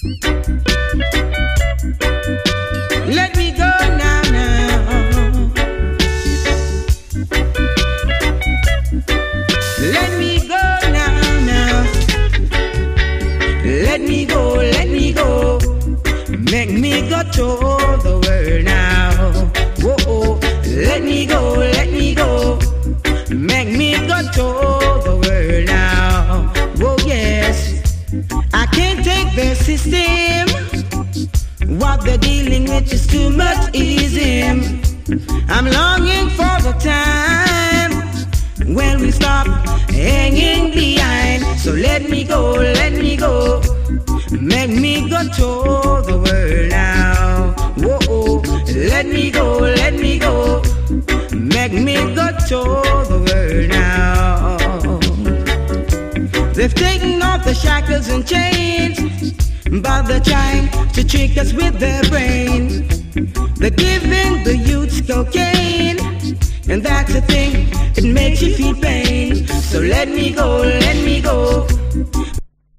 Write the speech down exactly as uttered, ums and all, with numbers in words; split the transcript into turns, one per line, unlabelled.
Let me go now, now. Let me go now, now. Let me go, let me go. Make me go to the world now. Whoa, let me go, let me go. Make me go to the world now. Whoa, yes. I can't take the system. What they're dealing with is too much ism. I'm longing for the time when we stop hanging behind. So let me go, let me go. Make me go to the world now. Whoa, let me go, let me go. Make me go to the world now. They've taken off the shackles and chains, but they're trying to trick us with their brain. They're giving the youths cocaine, and that's the thing, it makes you feel pain. So let me go, let me go.